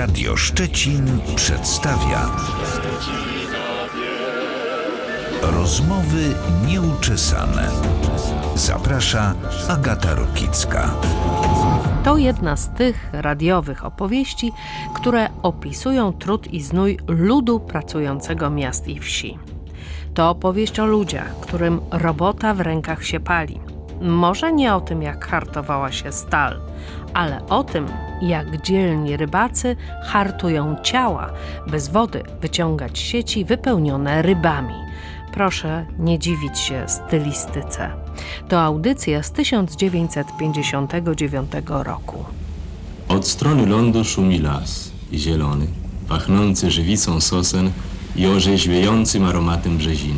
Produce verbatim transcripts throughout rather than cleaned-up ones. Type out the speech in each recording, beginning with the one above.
Radio Szczecin przedstawia Rozmowy nieuczesane. Zaprasza Agata Rokicka. To jedna z tych radiowych opowieści, które opisują trud i znój ludu pracującego miast i wsi. To opowieść o ludziach, którym robota w rękach się pali. Może nie o tym, jak hartowała się stal, ale o tym, jak dzielni rybacy hartują ciała, by z wody wyciągać sieci wypełnione rybami. Proszę nie dziwić się stylistyce. To audycja z tysiąc dziewięćset pięćdziesiątego dziewiątego roku. Od strony lądu szumi las, zielony, pachnący żywicą sosen i orzeźwiającym aromatem brzeziny.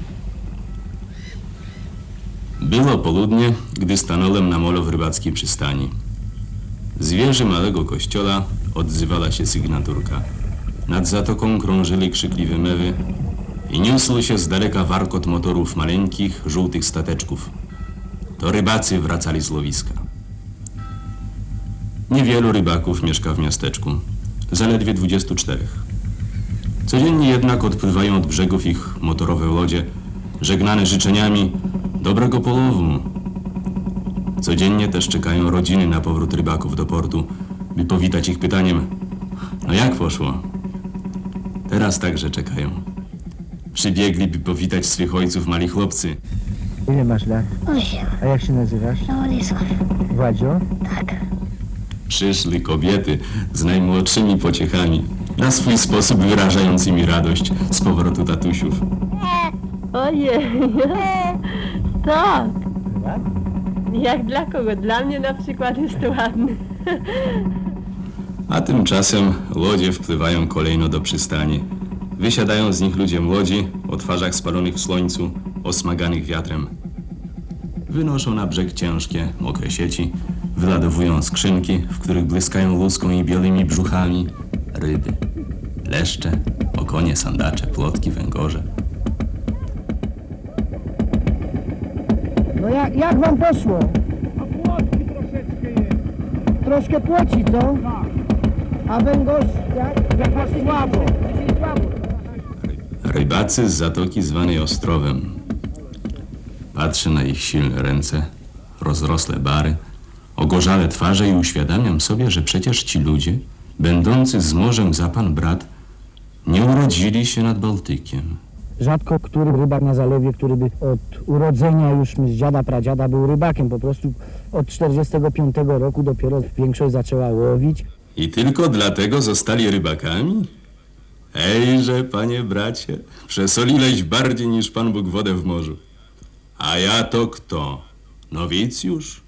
Było południe, gdy stanąłem na molo w rybackiej przystani. Z wieży małego kościoła odzywała się sygnaturka. Nad zatoką krążyli krzykliwe mewy i niósł się z daleka warkot motorów maleńkich, żółtych stateczków. To rybacy wracali z łowiska. Niewielu rybaków mieszka w miasteczku, zaledwie dwudziestu czterech. Codziennie jednak odpływają od brzegów ich motorowe łodzie, żegnane życzeniami dobrego połowu. Codziennie też czekają rodziny na powrót rybaków do portu, by powitać ich pytaniem: no jak poszło? Teraz także czekają. Przybiegli, by powitać swych ojców mali chłopcy. Ile masz lat? Osiem. A jak się nazywasz? Władysław. Władzio? Tak. Przyszli kobiety z najmłodszymi pociechami, na swój sposób wyrażający mi radość z powrotu tatusiów. Ojej, tak. Tak? Jak dla kogo? Dla mnie na przykład jest to ładny. A tymczasem łodzie wpływają kolejno do przystani. Wysiadają z nich ludzie młodzi, o twarzach spalonych w słońcu, osmaganych wiatrem. Wynoszą na brzeg ciężkie, mokre sieci, wyładowują skrzynki, w których błyskają łuską i białymi brzuchami ryby, leszcze, okonie, sandacze, plotki, węgorze. No jak, jak wam poszło? A płotki troszeczkę jest. Troszkę płoci, co? A węgorz jak? Jaka słabo. Rybacy z zatoki zwanej Ostrowem. Patrzę na ich silne ręce, rozrosłe bary, ogorzałe twarze i uświadamiam sobie, że przecież ci ludzie, będący z morzem za pan brat, nie urodzili się nad Bałtykiem. Rzadko który rybak na zalewie, który by od urodzenia już z dziada, pradziada był rybakiem. Po prostu od czterdziestego piątego roku dopiero większość zaczęła łowić. I tylko dlatego zostali rybakami? Ejże, panie bracie, przesolileś bardziej niż Pan Bóg wodę w morzu. A ja to kto? Nowicjusz?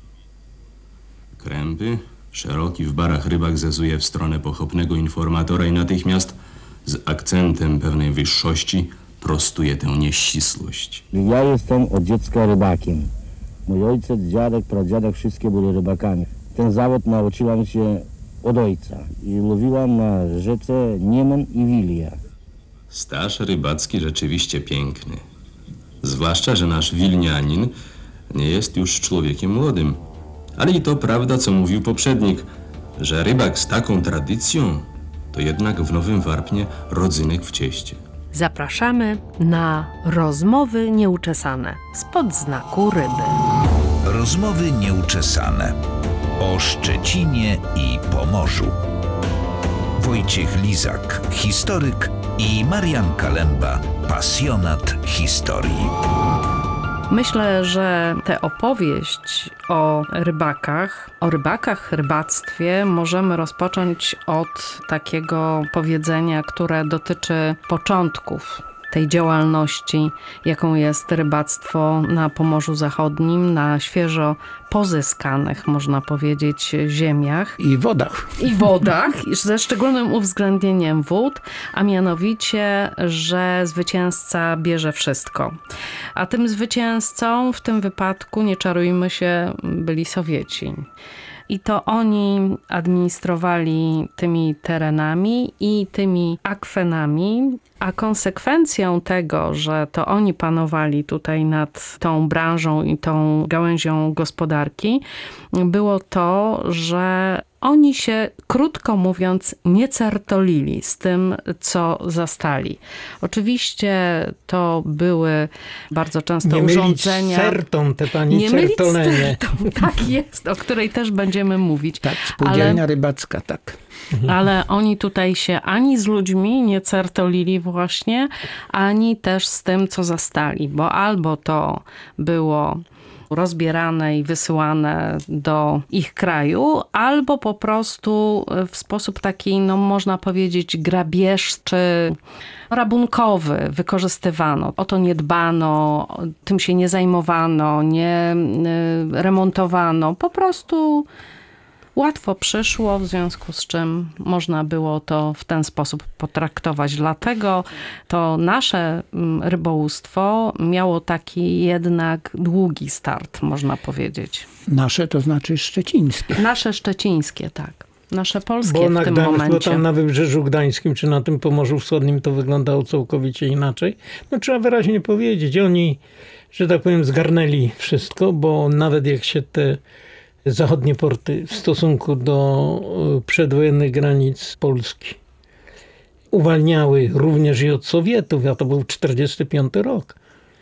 Krępy, szeroki w barach rybak zezuje w stronę pochopnego informatora i natychmiast z akcentem pewnej wyższości prostuje tę nieścisłość. Ja jestem od dziecka rybakiem. Mój ojciec, dziadek, pradziadek, wszystkie byli rybakami. Ten zawód nauczyłam się od ojca i łowiłam na rzece Niemen i Wilia. Staż rybacki rzeczywiście piękny. Zwłaszcza, że nasz Wilnianin nie jest już człowiekiem młodym. Ale i to prawda, co mówił poprzednik, że rybak z taką tradycją to jednak w Nowym Warpnie rodzynek w cieście. Zapraszamy na Rozmowy nieuczesane spod znaku ryby. Rozmowy nieuczesane o Szczecinie i Pomorzu. Wojciech Lizak, historyk, i Marian Kalemba, pasjonat historii. Myślę, że tę opowieść o rybakach, o rybakach, rybactwie możemy rozpocząć od takiego powiedzenia, które dotyczy początków tej działalności, jaką jest rybactwo na Pomorzu Zachodnim, na świeżo pozyskanych, można powiedzieć, ziemiach. I wodach. I wodach, ze szczególnym uwzględnieniem wód, a mianowicie, że zwycięzca bierze wszystko. A tym zwycięzcą w tym wypadku, nie czarujmy się, byli Sowieci. I to oni administrowali tymi terenami i tymi akwenami, a konsekwencją tego, że to oni panowali tutaj nad tą branżą i tą gałęzią gospodarki, było to, że oni się, krótko mówiąc, nie certolili z tym, co zastali. Oczywiście to były bardzo często nie urządzenia... Nie mylić z certą, te pani nie certolenie. Mylić z certą, tak jest, o której też będziemy mówić. Tak, spółdzielnia ale, rybacka, tak. ale oni tutaj się ani z ludźmi nie certolili właśnie, ani też z tym, co zastali, bo albo to było rozbierane i wysyłane do ich kraju, albo po prostu w sposób taki, no można powiedzieć, grabieżczy, rabunkowy wykorzystywano. O to nie dbano, tym się nie zajmowano, nie remontowano. Po prostu łatwo przyszło, w związku z czym można było to w ten sposób potraktować. Dlatego to nasze rybołówstwo miało taki jednak długi start, można powiedzieć. Nasze to znaczy szczecińskie. Nasze szczecińskie, tak. Nasze polskie bo w na tym Gdań, momencie. Bo tam na Wybrzeżu Gdańskim, czy na tym Pomorzu Wschodnim to wyglądało całkowicie inaczej. No trzeba wyraźnie powiedzieć, oni, że tak powiem, zgarnęli wszystko, bo nawet jak się te zachodnie porty w stosunku do przedwojennych granic Polski uwalniały również i od Sowietów, a to był czterdziesty piąty rok,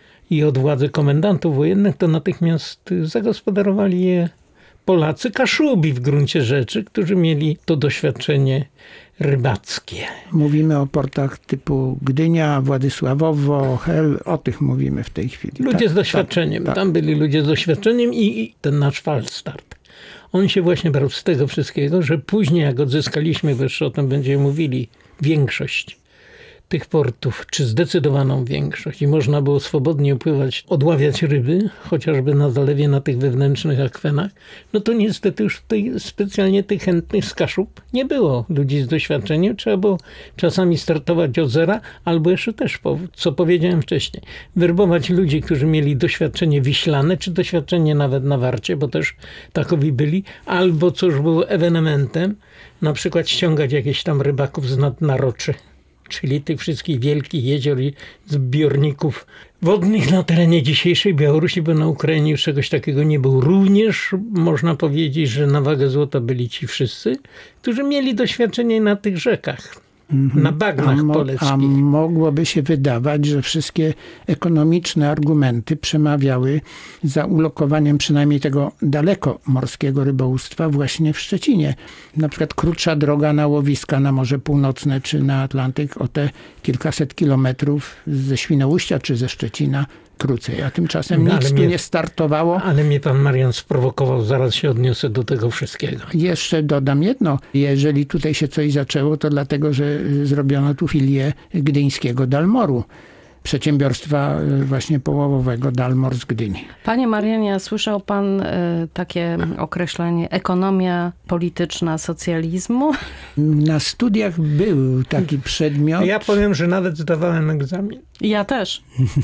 i od władzy komendantów wojennych, to natychmiast zagospodarowali je Polacy, Kaszubi w gruncie rzeczy, którzy mieli to doświadczenie rybackie. Mówimy o portach typu Gdynia, Władysławowo, Hel, o tych mówimy w tej chwili. Ludzie tak, z doświadczeniem. Tak, tak. Tam byli ludzie z doświadczeniem i ten nasz falstart. On się właśnie brał z tego wszystkiego, że później jak odzyskaliśmy, bo jeszcze o tym będziemy mówili, większość tych portów, czy zdecydowaną większość, i można było swobodnie upływać, odławiać ryby, chociażby na zalewie, na tych wewnętrznych akwenach, no to niestety już tutaj specjalnie tych chętnych z Kaszub nie było. Ludzi z doświadczeniem trzeba było czasami startować od zera, albo jeszcze też, co powiedziałem wcześniej, werbować ludzi, którzy mieli doświadczenie wiślane, czy doświadczenie nawet na warcie, bo też takowi byli, albo co już było ewenementem, na przykład ściągać jakichś tam rybaków z nadnaroczy, czyli tych wszystkich wielkich jezior i zbiorników wodnych na terenie dzisiejszej Białorusi, bo na Ukrainie już czegoś takiego nie było. Również można powiedzieć, że na wagę złota byli ci wszyscy, którzy mieli doświadczenie na tych rzekach, mm-hmm. na bagnach a mo- poleckich. A mogłoby się wydawać, że wszystkie ekonomiczne argumenty przemawiały za ulokowaniem przynajmniej tego dalekomorskiego rybołówstwa właśnie w Szczecinie. Na przykład krótsza droga na łowiska na Morze Północne czy na Atlantyk o te kilkaset kilometrów ze Świnoujścia czy ze Szczecina krócej, a tymczasem No, nic tu mnie, nie startowało. Ale mnie pan Marian sprowokował, zaraz się odniosę do tego wszystkiego. Jeszcze dodam jedno, jeżeli tutaj się coś zaczęło, to dlatego, że zrobiono tu filię gdyńskiego Dalmoru, przedsiębiorstwa właśnie połowowego Dalmor z Gdyni. Panie Marianie, słyszał pan y, takie określenie ekonomia polityczna socjalizmu? Na studiach był taki przedmiot. Ja powiem, że nawet zdawałem egzamin. Ja też.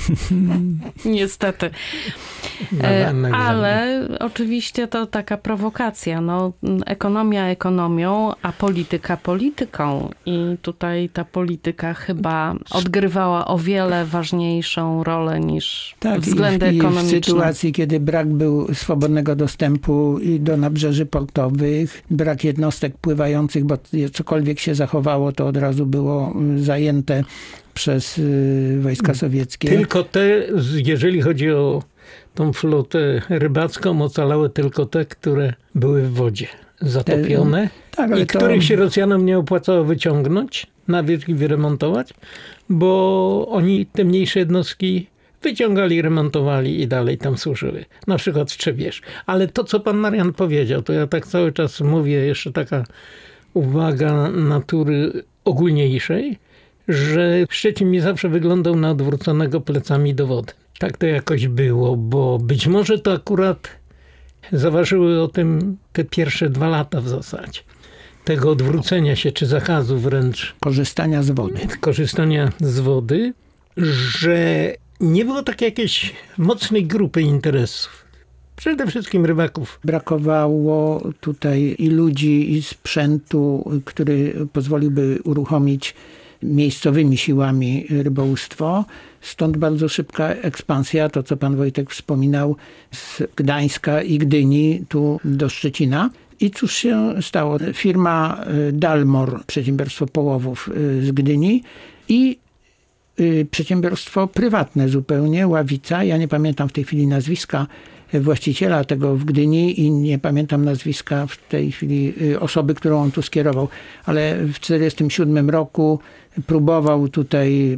Niestety. Zdawałem egzamin. Ale oczywiście to taka prowokacja. No, ekonomia ekonomią, a polityka polityką. I tutaj ta polityka chyba odgrywała o wiele ważniejszą rolę niż tak, względy i w, ekonomiczne. w sytuacji, kiedy brak był swobodnego dostępu do nabrzeży portowych, brak jednostek pływających, bo cokolwiek się zachowało, to od razu było zajęte przez wojska sowieckie. Tylko te, jeżeli chodzi o tą flotę rybacką, ocalały tylko te, które były w wodzie zatopione te, tak, i to... których się Rosjanom nie opłacało wyciągnąć na wierzch i wyremontować, bo oni te mniejsze jednostki wyciągali, remontowali i dalej tam służyły. Na przykład w Trzebież. Ale to, co pan Marian powiedział, to ja tak cały czas mówię, jeszcze taka uwaga natury ogólniejszej, że Szczecin mi zawsze wyglądał na odwróconego plecami do wody. Tak to jakoś było, bo być może to akurat zaważyły o tym te pierwsze dwa lata w zasadzie. Tego odwrócenia się, czy zakazu wręcz. Korzystania z wody. Korzystania z wody, że nie było takiej jakiejś mocnej grupy interesów. Przede wszystkim rybaków. Brakowało tutaj i ludzi, i sprzętu, który pozwoliłby uruchomić miejscowymi siłami rybołówstwo. Stąd bardzo szybka ekspansja, to co pan Wojtek wspominał, z Gdańska i Gdyni tu do Szczecina. I cóż się stało? Firma Dalmor, przedsiębiorstwo połowów z Gdyni i przedsiębiorstwo prywatne zupełnie, Ławica. Ja nie pamiętam w tej chwili nazwiska właściciela tego w Gdyni i nie pamiętam nazwiska w tej chwili osoby, którą on tu skierował, ale w tysiąc dziewięćset czterdziestym siódmym roku próbował tutaj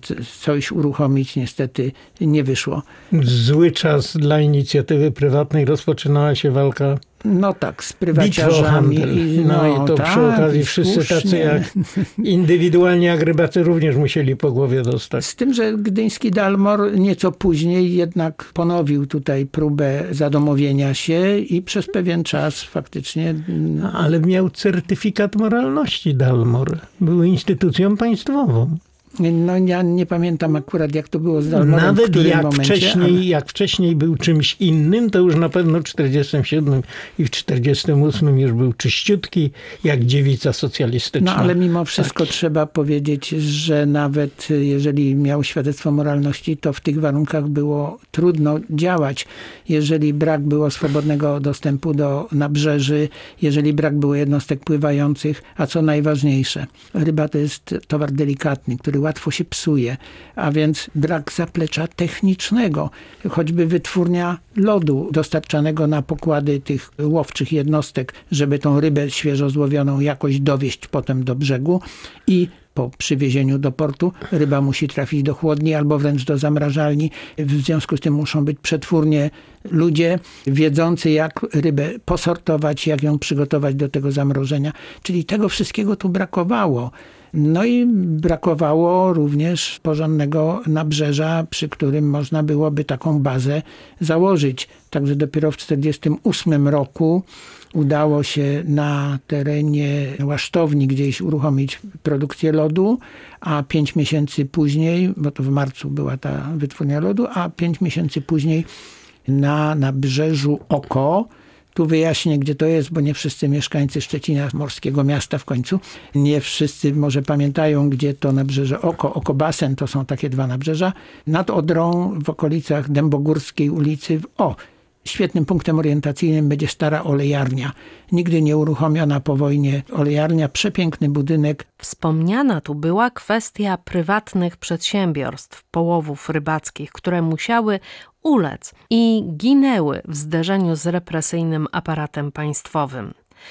coś uruchomić, niestety nie wyszło. Zły czas dla inicjatywy prywatnej, rozpoczynała się walka. No tak, z prywaciarzami. I, no, no i to tak, przy okazji wszyscy tacy jak indywidualnie jak rybacy również musieli po głowie dostać. Z tym, że gdyński Dalmor nieco później jednak ponowił tutaj próbę zadomowienia się i przez pewien czas faktycznie... Ale miał certyfikat moralności Dalmor. Był instytucją państwową. No ja nie pamiętam akurat, jak to było z Dalmorem, Nawet w którym jak momencie, wcześniej, ale... jak wcześniej był czymś innym, to już na pewno w czterdziestym siódmym i w czterdziestym ósmym już był czyściutki, jak dziewica socjalistyczna. No ale mimo wszystko tak. Trzeba powiedzieć, że nawet jeżeli miał świadectwo moralności, to w tych warunkach było trudno działać. Jeżeli brak było swobodnego dostępu do nabrzeży, jeżeli brak było jednostek pływających, a co najważniejsze, ryba to jest towar delikatny, który łatwo się psuje, a więc brak zaplecza technicznego, choćby wytwórnia lodu dostarczanego na pokłady tych łowczych jednostek, żeby tą rybę świeżo złowioną jakoś dowieść potem do brzegu i po przywiezieniu do portu ryba musi trafić do chłodni albo wręcz do zamrażalni. W związku z tym muszą być przetwórnie ludzie wiedzący, jak rybę posortować, jak ją przygotować do tego zamrożenia. Czyli tego wszystkiego tu brakowało. No i brakowało również porządnego nabrzeża, przy którym można byłoby taką bazę założyć. Także dopiero w tysiąc dziewięćset czterdziestym ósmym roku udało się na terenie Łasztowni gdzieś uruchomić produkcję lodu, a pięć miesięcy później, bo to w marcu była ta wytwórnia lodu, a pięć miesięcy później na nabrzeżu Oko, tu wyjaśnię, gdzie to jest, bo nie wszyscy mieszkańcy Szczecina, morskiego miasta w końcu, nie wszyscy może pamiętają, gdzie to nabrzeże Oko, Oko Basen, to są takie dwa nabrzeża. Nad Odrą, w okolicach Dębogórskiej ulicy, o, świetnym punktem orientacyjnym będzie stara olejarnia. Nigdy nie uruchomiona po wojnie olejarnia, przepiękny budynek. Wspomniana tu była kwestia prywatnych przedsiębiorstw, połowów rybackich, które musiały ulec i ginęły w zderzeniu z represyjnym aparatem państwowym.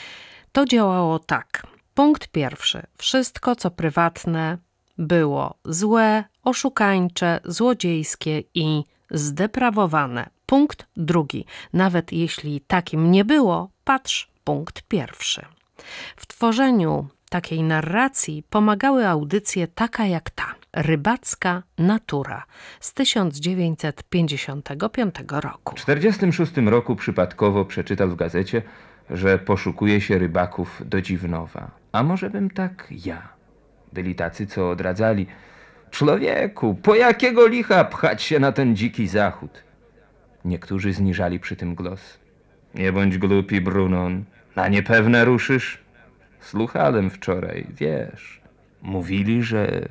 To działało tak. Punkt pierwszy. Wszystko, co prywatne, było złe, oszukańcze, złodziejskie i zdeprawowane. Punkt drugi. Nawet jeśli takim nie było, patrz punkt pierwszy. W tworzeniu takiej narracji pomagały audycje taka jak ta, Rybacka Natura z tysiąc dziewięćset pięćdziesiątego piątego roku. W czterdziestym szóstym roku przypadkowo przeczytał w gazecie, że poszukuje się rybaków do Dziwnowa. A może bym tak ja? Byli tacy, co odradzali: człowieku, po jakiego licha pchać się na ten dziki zachód? Niektórzy zniżali przy tym głos. Nie bądź głupi, Brunon, na niepewne ruszysz? Słuchałem wczoraj, wiesz. Mówili, że...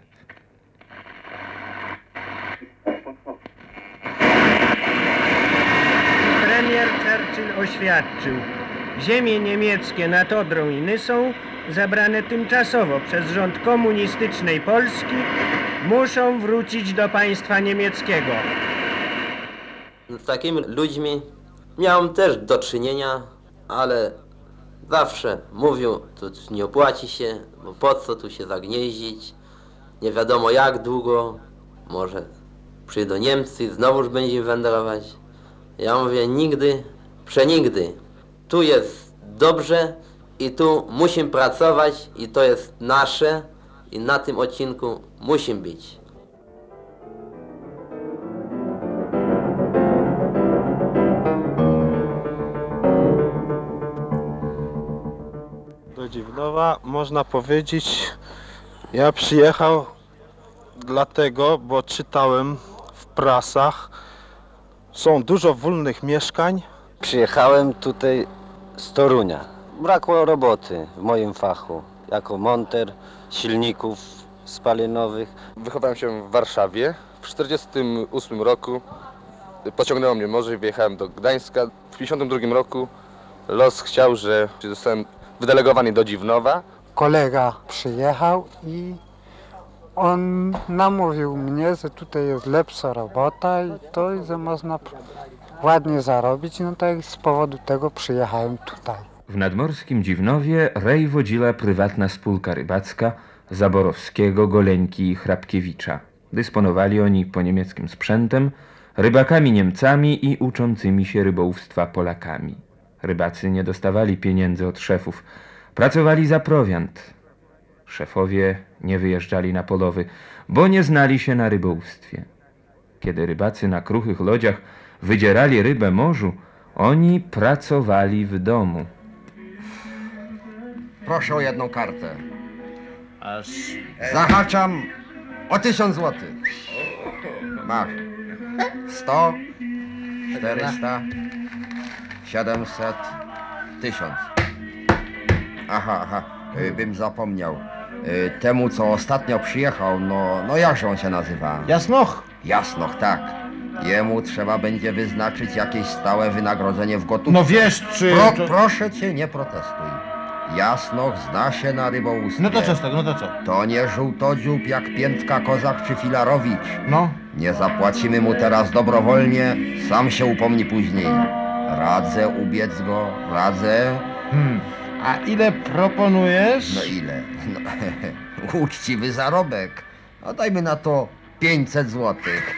Premier Churchill oświadczył: ziemie niemieckie nad Odrą i Nysą, zabrane tymczasowo przez rząd komunistycznej Polski, muszą wrócić do państwa niemieckiego. Z takimi ludźmi miałem też do czynienia, ale zawsze mówią, to nie opłaci się, bo po co tu się zagnieździć, nie wiadomo jak długo, może przyjdą Niemcy i znowuż będziemy wędrować. Ja mówię, nigdy, przenigdy. Tu jest dobrze i tu musimy pracować i to jest nasze i na tym odcinku musimy być. Do Dziwnowa można powiedzieć, ja przyjechał dlatego, bo czytałem w prasach, są dużo wolnych mieszkań. Przyjechałem tutaj z Torunia. Brakło roboty w moim fachu, jako monter silników spalinowych. Wychowałem się w Warszawie. W tysiąc dziewięćset czterdziestym ósmym roku pociągnęło mnie morze i wyjechałem do Gdańska. W tysiąc dziewięćset pięćdziesiątym drugim roku Los chciał, że zostałem wydelegowany do Dziwnowa. Kolega przyjechał i on namówił mnie, że tutaj jest lepsza robota i to, i że można ładnie zarobić. No tak z powodu tego przyjechałem tutaj. W nadmorskim Dziwnowie rej wodziła prywatna spółka rybacka Zaborowskiego, Goleńki i Hrabkiewicza. Dysponowali oni po niemieckim sprzętem, rybakami Niemcami i uczącymi się rybołówstwa Polakami. Rybacy nie dostawali pieniędzy od szefów, pracowali za prowiant. Szefowie nie wyjeżdżali na polowy, bo nie znali się na rybołówstwie. Kiedy rybacy na kruchych lodziach wydzierali rybę morzu, oni pracowali w domu. Proszę o jedną kartę. Zahaczam o tysiąc złotych. Masz. Sto, czterysta, siedemset, tysiąc. Aha, aha, y, bym zapomniał. Y, temu, co ostatnio przyjechał, no, no jakże on się nazywa? Jasnoch. Jasnoch, tak. Jemu trzeba będzie wyznaczyć jakieś stałe wynagrodzenie w gotówce. No wiesz, czy... Pro, to... Proszę cię, nie protestuj. Jasnoch zna się na rybołówstwie. No to co z tego, no to co? To nie żółtodziób jak Piętka Kozak czy Filarowicz. No. Nie zapłacimy mu teraz dobrowolnie, sam się upomni później. Radzę ubiec go, radzę. Hmm. A ile proponujesz? No ile? No, uczciwy zarobek. No dajmy na to pięćset złotych.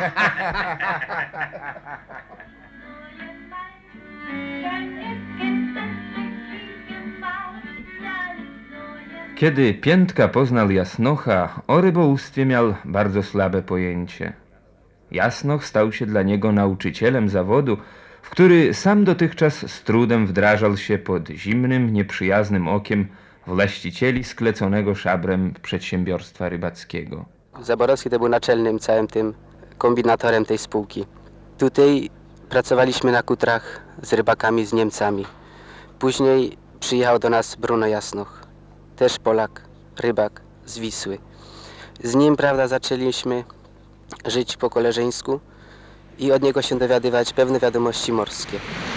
Kiedy Piętka poznał Jasnocha, o rybołówstwie miał bardzo słabe pojęcie. Jasnoch stał się dla niego nauczycielem zawodu, w który sam dotychczas z trudem wdrażał się pod zimnym, nieprzyjaznym okiem właścicieli skleconego szabrem przedsiębiorstwa rybackiego. Zaborowski to był naczelnym całym tym kombinatorem tej spółki. Tutaj pracowaliśmy na kutrach z rybakami, z Niemcami. Później przyjechał do nas Bruno Jasnoch, też Polak, rybak z Wisły. Z nim, prawda, zaczęliśmy żyć po koleżeńsku i od niego się dowiadywać pewne wiadomości morskie.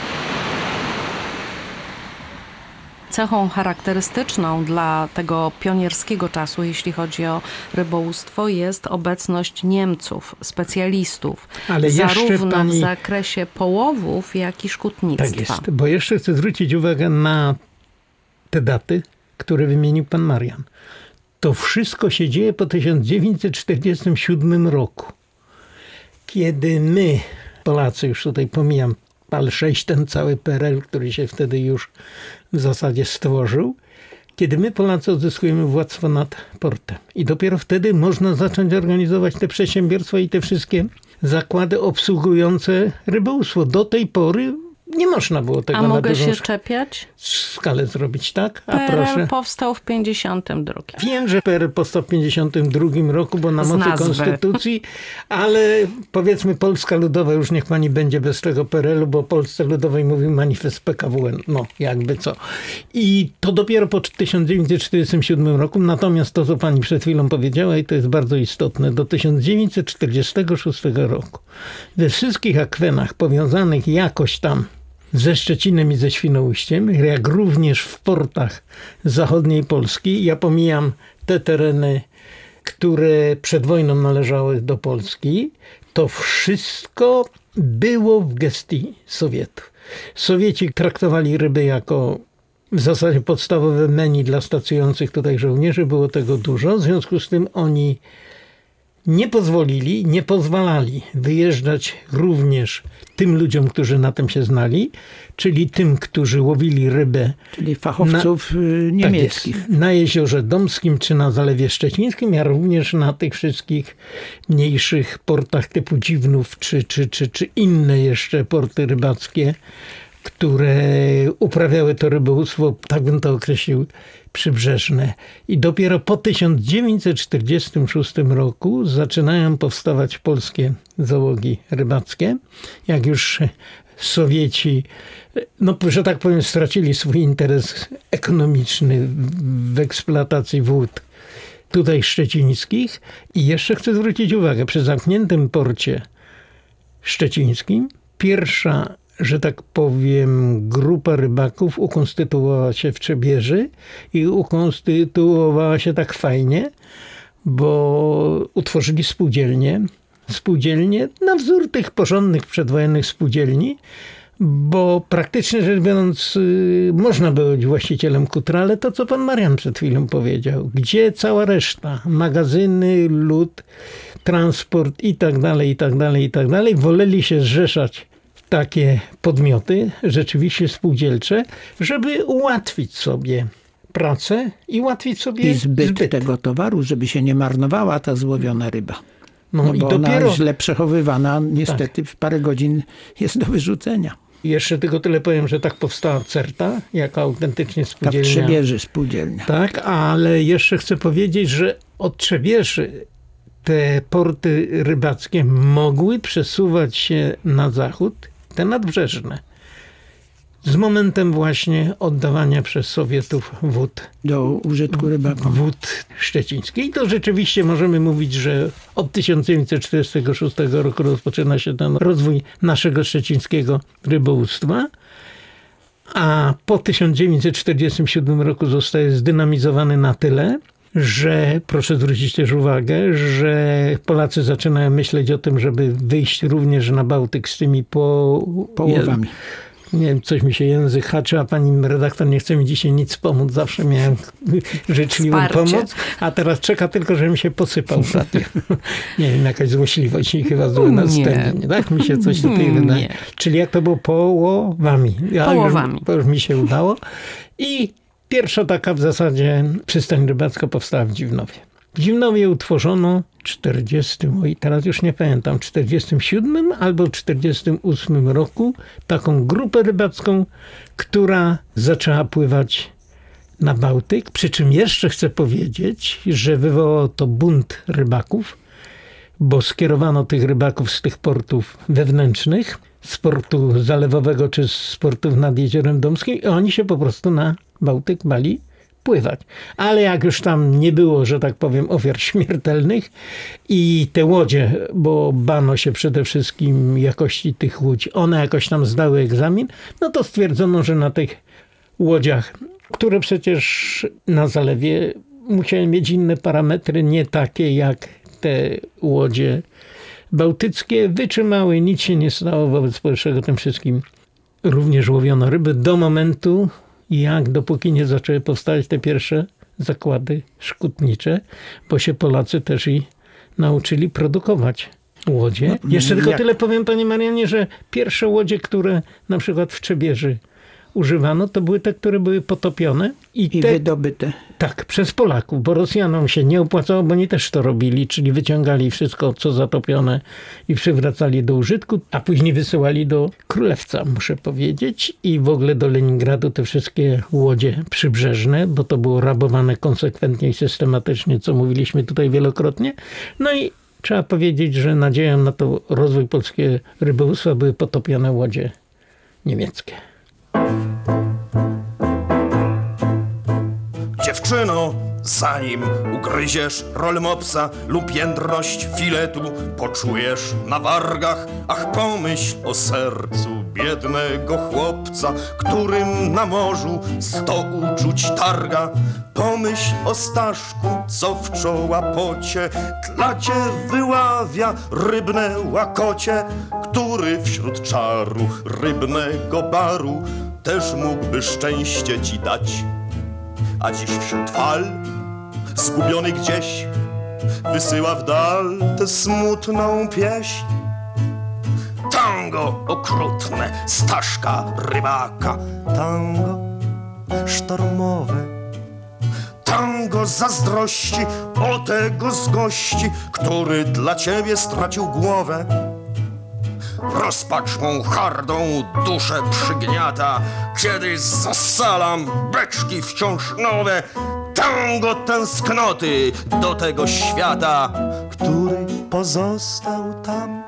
Cechą charakterystyczną dla tego pionierskiego czasu, jeśli chodzi o rybołówstwo, jest obecność Niemców, specjalistów, Ale zarówno pani... w zakresie połowów, jak i szkutnictwa. Tak jest, bo jeszcze chcę zwrócić uwagę na te daty, które wymienił pan Marian. To wszystko się dzieje po tysiąc dziewięćset czterdziestym siódmym roku. Kiedy my, Polacy, już tutaj pomijam P A L sześć, ten cały P R L, który się wtedy już w zasadzie stworzył, kiedy my, Polacy, odzyskujemy władztwo nad portem. I dopiero wtedy można zacząć organizować te przedsiębiorstwa i te wszystkie zakłady obsługujące rybołówstwo. Do tej pory nie można było tego A na mogę dużą się czepiać? skalę zrobić, tak? A P R L proszę. powstał w pięćdziesiątym drugim. Wiem, że P R L powstał w pięćdziesiątym drugim roku, bo na Z mocy nazwy. konstytucji, ale powiedzmy Polska Ludowa, już niech pani będzie bez tego P R L-u, bo Polsce Ludowej mówił manifest P K W N. No, jakby co. I to dopiero po tysiąc dziewięćset czterdziestym siódmym roku, natomiast to, co pani przed chwilą powiedziała, i to jest bardzo istotne, do tysiąc dziewięćset czterdziestego szóstego roku we wszystkich akwenach powiązanych jakoś tam ze Szczecinem i ze Świnoujściem, jak również w portach zachodniej Polski. Ja pomijam te tereny, które przed wojną należały do Polski. To wszystko było w gestii Sowietów. Sowieci traktowali ryby jako w zasadzie podstawowe menu dla stacjonujących tutaj żołnierzy. Było tego dużo. W związku z tym oni nie pozwolili, nie pozwalali wyjeżdżać również tym ludziom, którzy na tym się znali, czyli tym, którzy łowili rybę. Czyli fachowców na, niemieckich. Tak jest, na Jeziorze Domskim czy na Zalewie Szczecińskim, a również na tych wszystkich mniejszych portach typu Dziwnów czy, czy, czy, czy inne jeszcze porty rybackie, które uprawiały to rybołówstwo, tak bym to określił, przybrzeżne. I dopiero po tysiąc dziewięćset czterdziestym szóstym roku zaczynają powstawać polskie załogi rybackie. Jak już Sowieci, no, że tak powiem, stracili swój interes ekonomiczny w eksploatacji wód tutaj szczecińskich. I jeszcze chcę zwrócić uwagę, przy zamkniętym porcie szczecińskim pierwsza że tak powiem, grupa rybaków ukonstytuowała się w Trzebieży i ukonstytuowała się tak fajnie, bo utworzyli spółdzielnię. Spółdzielnie na wzór tych porządnych przedwojennych spółdzielni, bo praktycznie rzecz biorąc można było być właścicielem kutra, ale to, co pan Marian przed chwilą powiedział, gdzie cała reszta, magazyny, lód, transport i tak dalej, i tak dalej, i tak dalej, woleli się zrzeszać w takie podmioty, rzeczywiście spółdzielcze, żeby ułatwić sobie pracę i ułatwić sobie I zbyt, zbyt tego towaru, żeby się nie marnowała ta złowiona ryba. No, No i bo dopiero ona źle przechowywana niestety tak. w parę godzin jest do wyrzucenia. Jeszcze tylko tyle powiem, że tak powstała Certa, jako autentycznie spółdzielnia. Tak, Trzebieży spółdzielnia. Tak, ale jeszcze chcę powiedzieć, że od Trzebieży te porty rybackie mogły przesuwać się na zachód, te nadbrzeżne, z momentem właśnie oddawania przez Sowietów wód do użytku rybakom. Wód szczecińskich. I to rzeczywiście możemy mówić, że od tysiąc dziewięćset czterdziestego szóstego roku rozpoczyna się ten rozwój naszego szczecińskiego rybołówstwa, a po tysiąc dziewięćset czterdziestym siódmym roku zostaje zdynamizowany na tyle, że proszę zwrócić też uwagę, że Polacy zaczynają myśleć o tym, żeby wyjść również na Bałtyk z tymi po... połowami. Nie wiem, coś mi się język haczy, a pani redaktor nie chce mi dzisiaj nic pomóc. Zawsze miałem życzliwą Wsparcie. pomoc, a teraz czeka tylko, że mi się posypał radio. Nie wiem, jakaś złośliwość i chyba złe następnie. Tak mi się coś tutaj wydaje. Nie. Czyli jak to było połowami. Ja Połowami. Już, to już mi się udało. I pierwsza taka w zasadzie przystań rybacka powstała w Dziwnowie. W Dziwnowie utworzono w czterdziestym, oj teraz już nie pamiętam, czterdziestym siódmym albo czterdziestym ósmym roku taką grupę rybacką, która zaczęła pływać na Bałtyk. Przy czym jeszcze chcę powiedzieć, że wywołało to bunt rybaków, bo skierowano tych rybaków z tych portów wewnętrznych, z portu zalewowego czy z portów nad Jeziorem Domskim i oni się po prostu na Bałtyk bali pływać. Ale jak już tam nie było, że tak powiem, ofiar śmiertelnych i te łodzie, bo bano się przede wszystkim jakości tych łódź, one jakoś tam zdały egzamin, no to stwierdzono, że na tych łodziach, które przecież na zalewie musiały mieć inne parametry, nie takie jak te łodzie bałtyckie, wytrzymały, nic się nie stało wobec powyższego tym wszystkim. Również łowiono ryby do momentu, jak dopóki nie zaczęły powstawać te pierwsze zakłady szkutnicze, bo się Polacy też i nauczyli produkować łodzie. No, Jeszcze tylko jak... tyle powiem, panie Marianie, że pierwsze łodzie, które na przykład w Trzebieży używano, to były te, które były potopione. I, I te, wydobyte. Tak, przez Polaków, bo Rosjanom się nie opłacało, bo oni też to robili, czyli wyciągali wszystko, co zatopione i przywracali do użytku, a później wysyłali do Królewca, muszę powiedzieć, i w ogóle do Leningradu te wszystkie łodzie przybrzeżne, bo to było rabowane konsekwentnie i systematycznie, co mówiliśmy tutaj wielokrotnie. No i trzeba powiedzieć, że nadzieją na to rozwój polskiego rybołówstwa były potopione łodzie niemieckie. Dziewczyno, zanim ugryziesz rolmopsa lub jędrość filetu poczujesz na wargach, ach pomyśl o sercu biednego chłopca, którym na morzu sto uczuć targa. Pomyśl o Staszku, co w czoła pocie dla cię wyławia rybne łakocie, który wśród czaru rybnego baru też mógłby szczęście ci dać. A dziś wśród fal, zgubiony gdzieś, wysyła w dal tę smutną pieśń. Tango okrutne Staszka rybaka, tango sztormowe, tango zazdrości o tego z gości, który dla ciebie stracił głowę. Rozpacz mą hardą duszę przygniata, kiedy zasalam beczki wciąż nowe. Tango tęsknoty do tego świata, który pozostał tam.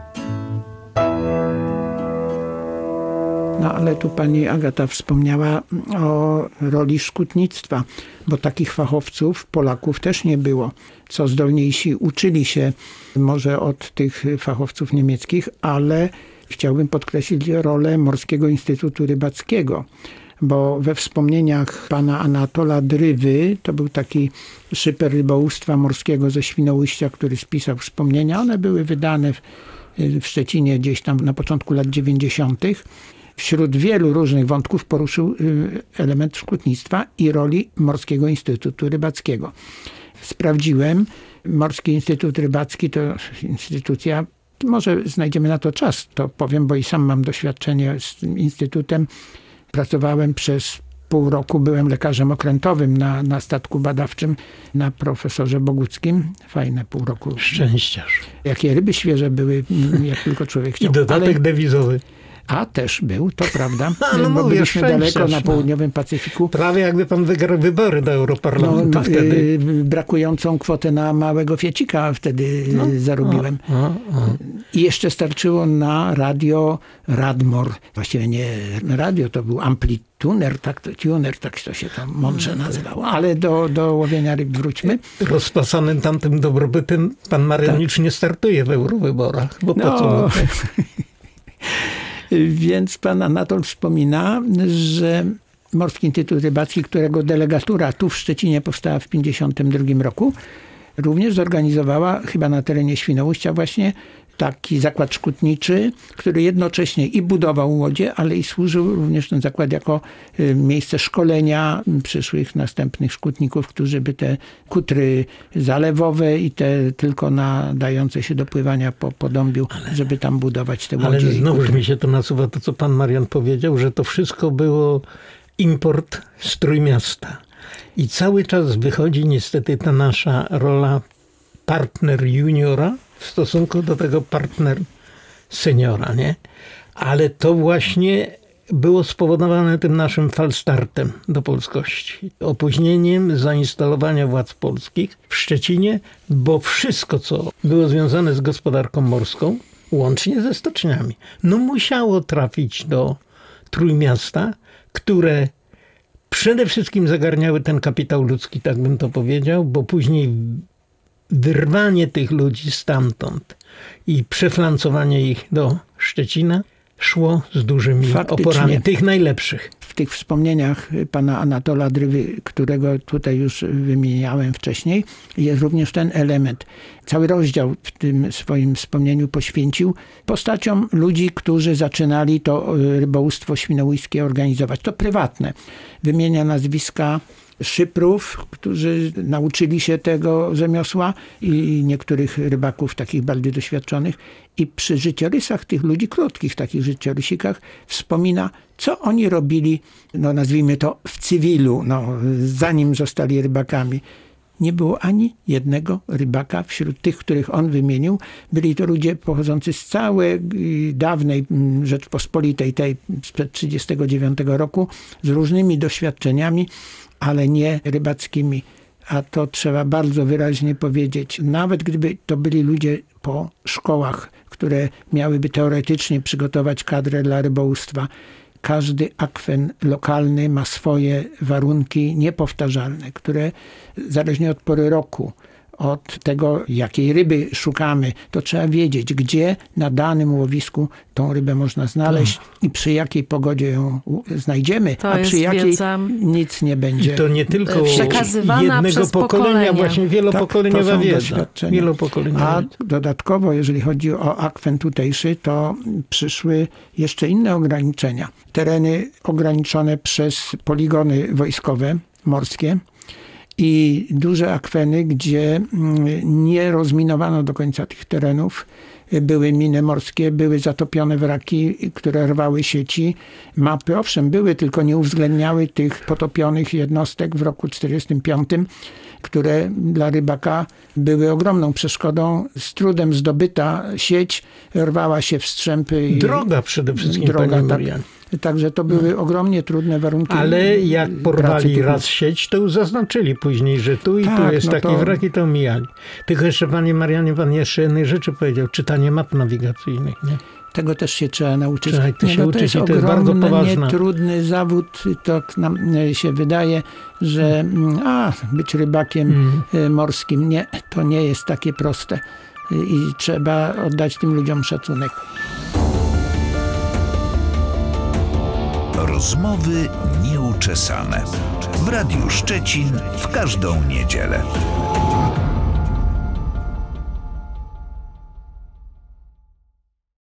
No ale tu pani Agata wspomniała o roli szkutnictwa, bo takich fachowców Polaków też nie było. Co zdolniejsi uczyli się może od tych fachowców niemieckich, ale chciałbym podkreślić rolę Morskiego Instytutu Rybackiego, bo we wspomnieniach pana Anatola Drywy, to był taki szyper rybołówstwa morskiego ze Świnoujścia, który spisał wspomnienia. One były wydane w, w Szczecinie gdzieś tam na początku lat dziewięćdziesiątych. Wśród wielu różnych wątków poruszył element szkutnictwa i roli Morskiego Instytutu Rybackiego. Sprawdziłem, Morski Instytut Rybacki to instytucja, może znajdziemy na to czas, to powiem, bo i sam mam doświadczenie z tym instytutem. Pracowałem przez pół roku, byłem lekarzem okrętowym na, na statku badawczym na Profesorze Boguckim. Fajne pół roku. Szczęściarz. Jakie ryby świeże były, jak tylko człowiek chciał. I dodatek Ale... dewizowy. A też był, to prawda. A, no bo mówię, byliśmy daleko no. na południowym Pacyfiku. Prawie jakby pan wygrał wybory do Europarlamentu no, wtedy. Yy, brakującą kwotę na małego fiecika wtedy no, zarobiłem. O, o, o. I jeszcze starczyło na radio Radmor. Właściwie nie radio, to był amplituner, tak, to, tuner, tak to się tam mądrze nazywało. Ale do, do łowienia ryb wróćmy. Rozpasanym tamtym dobrobytem pan Marianicz tak. nie startuje w eurowyborach. Bo po no. co? Więc pan Anatol wspomina, że Morski Instytut Rybacki, którego delegatura tu w Szczecinie powstała w pięćdziesiątym drugim roku, również zorganizowała chyba na terenie Świnoujścia właśnie taki zakład szkutniczy, który jednocześnie i budował łodzie, ale i służył również ten zakład jako miejsce szkolenia przyszłych następnych szkutników, którzy by te kutry zalewowe i te tylko nadające się do pływania po, po Dąbiu, ale, żeby tam budować te łodzie. Ale znowuż mi się to nasuwa to, co pan Marian powiedział, że to wszystko było import z Trójmiasta. I cały czas wychodzi niestety ta nasza rola partner juniora w stosunku do tego partner seniora, nie? Ale to właśnie było spowodowane tym naszym falstartem do polskości. Opóźnieniem zainstalowania władz polskich w Szczecinie, bo wszystko, co było związane z gospodarką morską, łącznie ze stoczniami, no musiało trafić do Trójmiasta, które przede wszystkim zagarniały ten kapitał ludzki, tak bym to powiedział, bo później wyrwanie tych ludzi stamtąd i przeflancowanie ich do Szczecina szło z dużymi Faktycznie. oporami, tych najlepszych. W tych wspomnieniach pana Anatola Drywy, którego tutaj już wymieniałem wcześniej, jest również ten element. Cały rozdział w tym swoim wspomnieniu poświęcił postaciom ludzi, którzy zaczynali to rybołówstwo świnoujskie organizować. To prywatne. Wymienia nazwiska szyprów, którzy nauczyli się tego rzemiosła i niektórych rybaków takich bardziej doświadczonych. I przy życiorysach tych ludzi, krótkich takich życiorysikach, wspomina, co oni robili, no nazwijmy to w cywilu, no, zanim zostali rybakami. Nie było ani jednego rybaka wśród tych, których on wymienił. Byli to ludzie pochodzący z całej dawnej Rzeczpospolitej, tej sprzed trzydziestego dziewiątego roku, z różnymi doświadczeniami, ale nie rybackimi. A to trzeba bardzo wyraźnie powiedzieć. Nawet gdyby to byli ludzie po szkołach, które miałyby teoretycznie przygotować kadrę dla rybołówstwa, każdy akwen lokalny ma swoje warunki niepowtarzalne, które zależnie od pory roku, od tego, jakiej ryby szukamy, to trzeba wiedzieć, gdzie na danym łowisku tą rybę można znaleźć hmm. i przy jakiej pogodzie ją znajdziemy, to a przy jakiej wiedza nic nie będzie. I to nie tylko przekazywana jednego pokolenia, pokolenia. właśnie wielopokoleniowa tak, wiedza. Wielopokoleniowa. A dodatkowo, jeżeli chodzi o akwen tutejszy, to przyszły jeszcze inne ograniczenia. Tereny ograniczone przez poligony wojskowe, morskie, i duże akweny, gdzie nie rozminowano do końca tych terenów. Były miny morskie, były zatopione wraki, które rwały sieci. Mapy, owszem, były, tylko nie uwzględniały tych potopionych jednostek w roku czterdziestym piątym, które dla rybaka były ogromną przeszkodą. Z trudem zdobyta sieć rwała się w strzępy. I droga przede wszystkim, droga, panie tak. Marian. Także to były no. ogromnie trudne warunki. Ale jak porwali raz sieć, to już zaznaczyli później, że tu i tak, tu jest no taki to... wrak i to omijali. Tylko jeszcze, panie Marianie, pan jeszcze jednej rzeczy powiedział. Czytanie map nawigacyjnych, nie? Tego też się trzeba nauczyć. Trzeba to, nie, się no, to uczyć jest i to jest bardzo poważne. trudny zawód. To nam się wydaje, że a, być rybakiem mm. morskim, nie, to nie jest takie proste. I trzeba oddać tym ludziom szacunek. Rozmowy nieuczesane. W Radiu Szczecin w każdą niedzielę.